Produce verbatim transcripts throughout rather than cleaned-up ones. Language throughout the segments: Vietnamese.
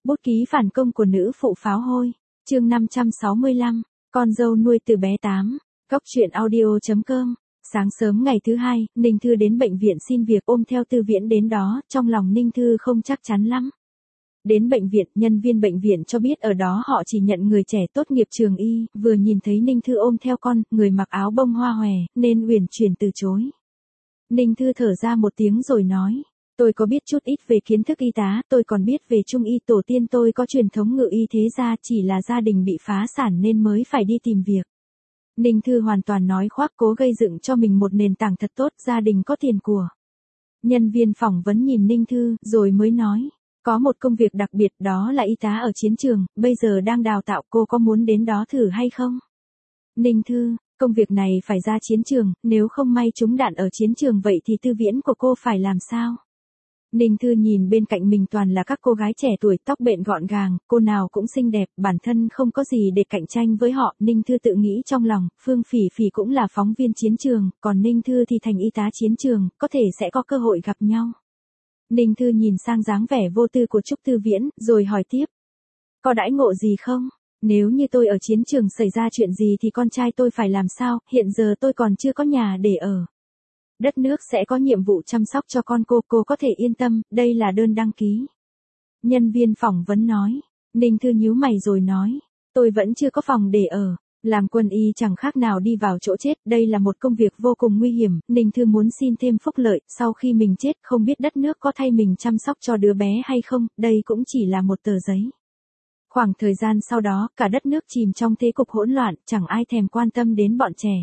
Bút ký phản công của nữ phụ pháo hôi. Chương năm trăm sáu mươi lăm, con dâu nuôi từ bé tám. Góc truyện audio chấm com. Sáng sớm ngày thứ hai, Ninh Thư đến bệnh viện xin việc, ôm theo Tư Viễn đến đó, trong lòng Ninh Thư không chắc chắn lắm. Đến bệnh viện, nhân viên bệnh viện cho biết ở đó họ chỉ nhận người trẻ tốt nghiệp trường y, vừa nhìn thấy Ninh Thư ôm theo con, người mặc áo bông hoa hòe, nên uyển chuyển từ chối. Ninh Thư thở ra một tiếng rồi nói, tôi có biết chút ít về kiến thức y tá, tôi còn biết về trung y, tổ tiên tôi có truyền thống ngự y, thế ra chỉ là gia đình bị phá sản nên mới phải đi tìm việc. Ninh Thư hoàn toàn nói khoác, cố gây dựng cho mình một nền tảng thật tốt, gia đình có tiền của. Nhân viên phỏng vấn nhìn Ninh Thư, rồi mới nói, có một công việc đặc biệt, đó là y tá ở chiến trường, bây giờ đang đào tạo, cô có muốn đến đó thử hay không? Ninh Thư, công việc này phải ra chiến trường, nếu không may trúng đạn ở chiến trường vậy thì Tư Viễn của cô phải làm sao? Ninh Thư nhìn bên cạnh mình toàn là các cô gái trẻ tuổi, tóc bện gọn gàng, cô nào cũng xinh đẹp, bản thân không có gì để cạnh tranh với họ. Ninh Thư tự nghĩ trong lòng, Phương Phỉ Phỉ cũng là phóng viên chiến trường, còn Ninh Thư thì thành y tá chiến trường, có thể sẽ có cơ hội gặp nhau. Ninh Thư nhìn sang dáng vẻ vô tư của Trúc Tư Viễn, rồi hỏi tiếp. Có đãi ngộ gì không? Nếu như tôi ở chiến trường xảy ra chuyện gì thì con trai tôi phải làm sao, hiện giờ tôi còn chưa có nhà để ở. Đất nước sẽ có nhiệm vụ chăm sóc cho con cô, cô có thể yên tâm, đây là đơn đăng ký. Nhân viên phỏng vấn nói, Ninh Thư nhíu mày rồi nói, tôi vẫn chưa có phòng để ở, làm quân y chẳng khác nào đi vào chỗ chết, đây là một công việc vô cùng nguy hiểm, Ninh Thư muốn xin thêm phúc lợi, sau khi mình chết không biết đất nước có thay mình chăm sóc cho đứa bé hay không, đây cũng chỉ là một tờ giấy. Khoảng thời gian sau đó, cả đất nước chìm trong thế cục hỗn loạn, chẳng ai thèm quan tâm đến bọn trẻ.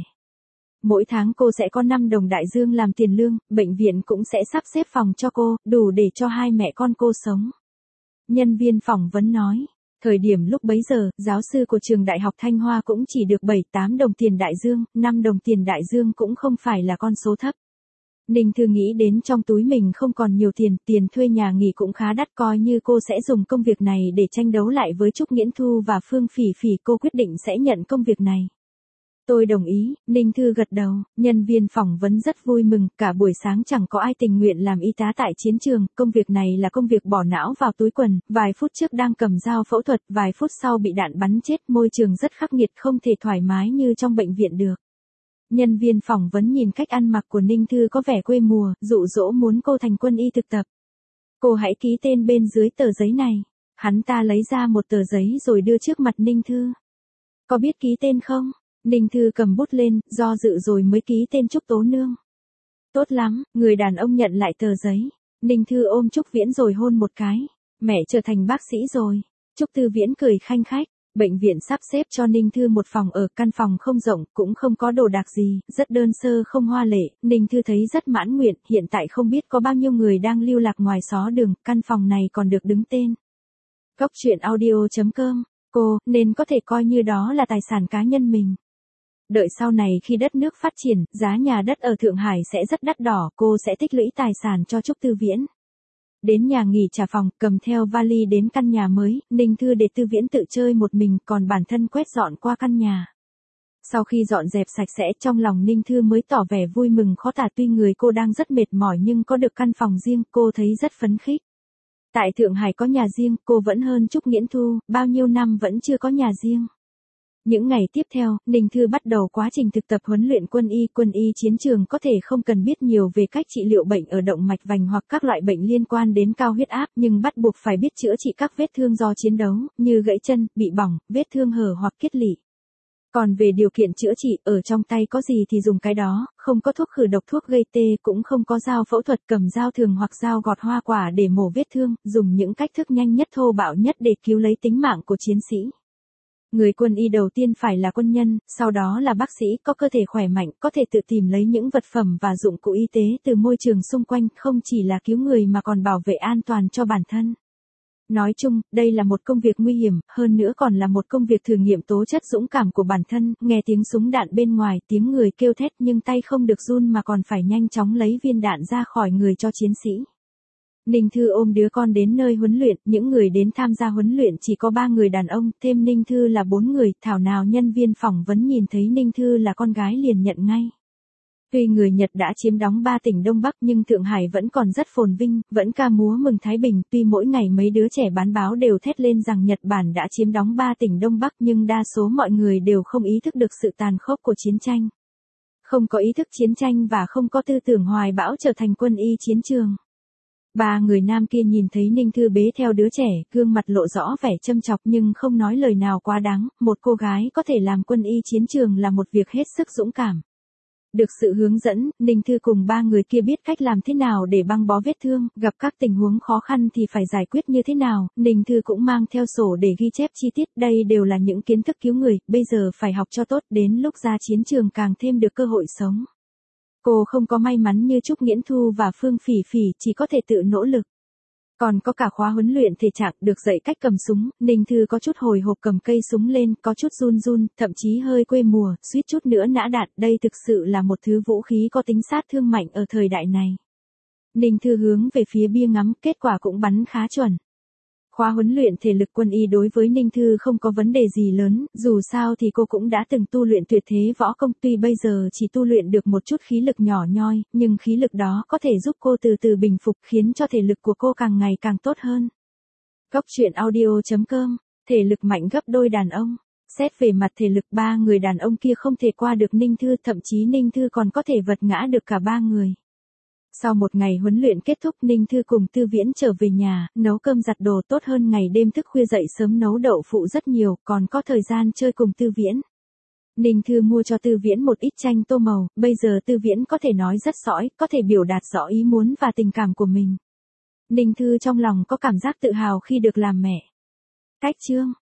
Mỗi tháng cô sẽ có năm đồng đại dương làm tiền lương, bệnh viện cũng sẽ sắp xếp phòng cho cô, đủ để cho hai mẹ con cô sống. Nhân viên phỏng vấn nói, thời điểm lúc bấy giờ, giáo sư của trường đại học Thanh Hoa cũng chỉ được bảy tám đồng tiền đại dương, năm đồng tiền đại dương cũng không phải là con số thấp. Ninh Thư nghĩ đến trong túi mình không còn nhiều tiền, tiền thuê nhà nghỉ cũng khá đắt, coi như cô sẽ dùng công việc này để tranh đấu lại với Trúc Nghiễn Thu và Phương Phỉ Phỉ, cô quyết định sẽ nhận công việc này. Tôi đồng ý, Ninh Thư gật đầu, nhân viên phỏng vấn rất vui mừng, cả buổi sáng chẳng có ai tình nguyện làm y tá tại chiến trường, công việc này là công việc bỏ não vào túi quần, vài phút trước đang cầm dao phẫu thuật, vài phút sau bị đạn bắn chết, môi trường rất khắc nghiệt, không thể thoải mái như trong bệnh viện được. Nhân viên phỏng vấn nhìn cách ăn mặc của Ninh Thư có vẻ quê mùa, dụ dỗ muốn cô thành quân y thực tập. Cô hãy ký tên bên dưới tờ giấy này. Hắn ta lấy ra một tờ giấy rồi đưa trước mặt Ninh Thư. Có biết ký tên không? Ninh Thư cầm bút lên, do dự rồi mới ký tên Trúc Tố Nương. Tốt lắm, người đàn ông nhận lại tờ giấy. Ninh Thư ôm Trúc Viễn rồi hôn một cái. Mẹ trở thành bác sĩ rồi. Trúc Tư Viễn cười khanh khách. Bệnh viện sắp xếp cho Ninh Thư một phòng ở, căn phòng không rộng, cũng không có đồ đạc gì, rất đơn sơ không hoa lệ. Ninh Thư thấy rất mãn nguyện, hiện tại không biết có bao nhiêu người đang lưu lạc ngoài xó đường, căn phòng này còn được đứng tên. Góc truyện audio chấm com, cô, nên có thể coi như đó là tài sản cá nhân mình. Đợi sau này khi đất nước phát triển, giá nhà đất ở Thượng Hải sẽ rất đắt đỏ, cô sẽ tích lũy tài sản cho Trúc Tư Viễn. Đến nhà nghỉ trả phòng, cầm theo vali đến căn nhà mới, Ninh Thư để Tư Viễn tự chơi một mình, còn bản thân quét dọn qua căn nhà. Sau khi dọn dẹp sạch sẽ, trong lòng Ninh Thư mới tỏ vẻ vui mừng khó tả, tuy người cô đang rất mệt mỏi nhưng có được căn phòng riêng, cô thấy rất phấn khích. Tại Thượng Hải có nhà riêng, cô vẫn hơn Trúc Nghiễn Thu, bao nhiêu năm vẫn chưa có nhà riêng. Những ngày tiếp theo, Ninh Thư bắt đầu quá trình thực tập huấn luyện quân y. Quân y chiến trường có thể không cần biết nhiều về cách trị liệu bệnh ở động mạch vành hoặc các loại bệnh liên quan đến cao huyết áp, nhưng bắt buộc phải biết chữa trị các vết thương do chiến đấu, như gãy chân, bị bỏng, vết thương hở hoặc kết lị. Còn về điều kiện chữa trị, ở trong tay có gì thì dùng cái đó, không có thuốc khử độc, thuốc gây tê, cũng không có dao phẫu thuật, cầm dao thường hoặc dao gọt hoa quả để mổ vết thương, dùng những cách thức nhanh nhất, thô bạo nhất để cứu lấy tính mạng của chiến sĩ. Người quân y đầu tiên phải là quân nhân, sau đó là bác sĩ, có cơ thể khỏe mạnh, có thể tự tìm lấy những vật phẩm và dụng cụ y tế từ môi trường xung quanh, không chỉ là cứu người mà còn bảo vệ an toàn cho bản thân. Nói chung, đây là một công việc nguy hiểm, hơn nữa còn là một công việc thử nghiệm tố chất dũng cảm của bản thân, nghe tiếng súng đạn bên ngoài, tiếng người kêu thét nhưng tay không được run mà còn phải nhanh chóng lấy viên đạn ra khỏi người cho chiến sĩ. Ninh Thư ôm đứa con đến nơi huấn luyện, những người đến tham gia huấn luyện chỉ có ba người đàn ông, thêm Ninh Thư là bốn người, thảo nào nhân viên phỏng vấn nhìn thấy Ninh Thư là con gái liền nhận ngay. Tuy người Nhật đã chiếm đóng ba tỉnh Đông Bắc nhưng Thượng Hải vẫn còn rất phồn vinh, vẫn ca múa mừng Thái Bình. Tuy mỗi ngày mấy đứa trẻ bán báo đều thét lên rằng Nhật Bản đã chiếm đóng ba tỉnh Đông Bắc nhưng đa số mọi người đều không ý thức được sự tàn khốc của chiến tranh. Không có ý thức chiến tranh và không có tư tưởng hoài bão trở thành quân y chiến trường. Ba người nam kia nhìn thấy Ninh Thư bế theo đứa trẻ, gương mặt lộ rõ vẻ châm chọc nhưng không nói lời nào quá đáng. Một cô gái có thể làm quân y chiến trường là một việc hết sức dũng cảm. Được sự hướng dẫn, Ninh Thư cùng ba người kia biết cách làm thế nào để băng bó vết thương, gặp các tình huống khó khăn thì phải giải quyết như thế nào. Ninh Thư cũng mang theo sổ để ghi chép chi tiết, đây đều là những kiến thức cứu người, bây giờ phải học cho tốt, đến lúc ra chiến trường càng thêm được cơ hội sống. Cô không có may mắn như Trúc Nghiễn Thu và Phương Phỉ Phỉ, chỉ có thể tự nỗ lực. Còn có cả khóa huấn luyện thể trạng, được dạy cách cầm súng, Ninh Thư có chút hồi hộp cầm cây súng lên, có chút run run, thậm chí hơi quê mùa, suýt chút nữa nã đạn, đây thực sự là một thứ vũ khí có tính sát thương mạnh ở thời đại này. Ninh Thư hướng về phía bia ngắm, kết quả cũng bắn khá chuẩn. Khóa huấn luyện thể lực quân y đối với Ninh Thư không có vấn đề gì lớn, dù sao thì cô cũng đã từng tu luyện tuyệt thế võ công, tuy bây giờ chỉ tu luyện được một chút khí lực nhỏ nhoi, nhưng khí lực đó có thể giúp cô từ từ bình phục, khiến cho thể lực của cô càng ngày càng tốt hơn. Góc truyện audio chấm com, thể lực mạnh gấp đôi đàn ông. Xét về mặt thể lực, ba người đàn ông kia không thể qua được Ninh Thư, thậm chí Ninh Thư còn có thể vật ngã được cả ba người. Sau một ngày huấn luyện kết thúc, Ninh Thư cùng Tư Viễn trở về nhà, nấu cơm giặt đồ, tốt hơn ngày đêm thức khuya dậy sớm nấu đậu phụ rất nhiều, còn có thời gian chơi cùng Tư Viễn. Ninh Thư mua cho Tư Viễn một ít tranh tô màu, bây giờ Tư Viễn có thể nói rất sõi, có thể biểu đạt rõ ý muốn và tình cảm của mình. Ninh Thư trong lòng có cảm giác tự hào khi được làm mẹ. Cách chương